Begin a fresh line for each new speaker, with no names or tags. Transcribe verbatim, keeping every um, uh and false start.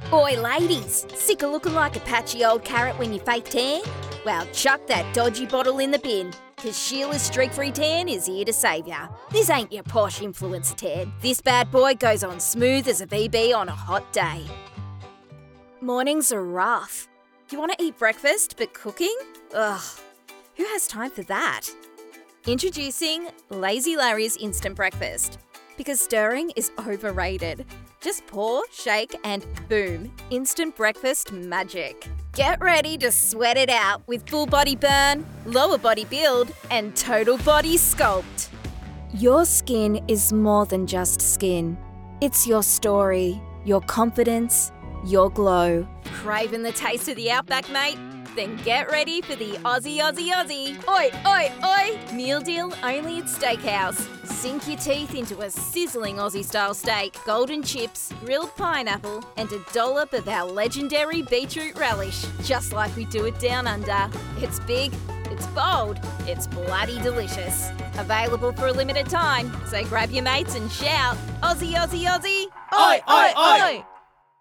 Oi ladies, sick of looking like a patchy old carrot when you fake tan? Well, chuck that dodgy bottle in the bin, cause Sheila's Streak-Free Tan is here to save ya. This ain't your posh influencer tan. This bad boy goes on smooth as a V B on a hot day. Mornings are rough. You want to eat breakfast but cooking? Ugh, who has time for that? Introducing Lazy Larry's Instant Breakfast. Because stirring is overrated. Just pour, shake, and boom, instant breakfast magic. Get ready to sweat it out with full body burn, lower body build, and total body sculpt. Your skin is more than just skin. It's your story, your confidence, your glow. Craving the taste of the Outback, mate? Then get ready for the Aussie, Aussie, Aussie. Oi, oi, oi! Meal deal only at Steakhouse. Sink your teeth into a sizzling Aussie-style steak, golden chips, grilled pineapple, and a dollop of our legendary beetroot relish, just like we do it down under. It's big, it's bold, it's bloody delicious. Available for a limited time, so grab your mates and shout, Aussie, Aussie, Aussie!
Oi, oi, oi!